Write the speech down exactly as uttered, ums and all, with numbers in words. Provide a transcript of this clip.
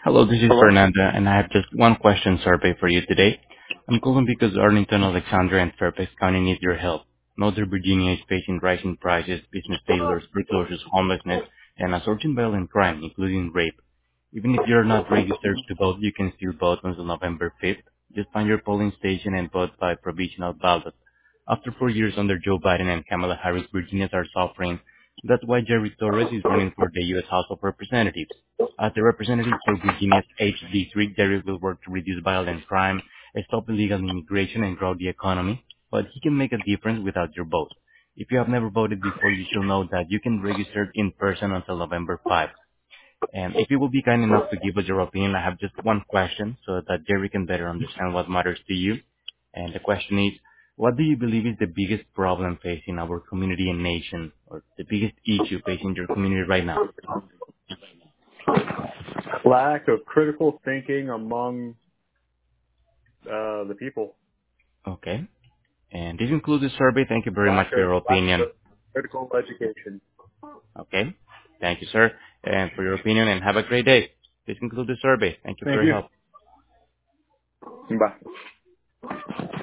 Hello, this is Hello? Fernanda, and I have just one question survey for you today. I'm calling because Arlington, Alexandria, and Fairfax County need your help. Northern Virginia is facing rising prices, business failures, foreclosures, homelessness, and a surging violent crime, including rape. Even if you're not registered to vote, you can still vote until November fifth. Just find your polling station and vote by provisional ballot. After four years under Joe Biden and Kamala Harris, Virginians are suffering. That's why Jerry Torres is running for the U S. House of Representatives. As the representative for Virginia's H D three, Jerry will work to reduce violent crime, stop illegal immigration, and grow the economy. But he can make a difference without your vote. If you have never voted before, you should know that you can register in person until November fifth. And if you will be kind enough to give us your opinion, I have just one question so that Jerry can better understand what matters to you. And the question is, what do you believe is the biggest problem facing our community and nation, or the biggest issue facing your community right now? Lack of critical thinking among uh, the people. Okay. And this concludes the survey. Thank you very much Lack for of, your lack opinion. of critical education. Okay. Thank you, sir, and for your opinion, and have a great day. This concludes the survey. Thank you for Thank your you. help. Bye.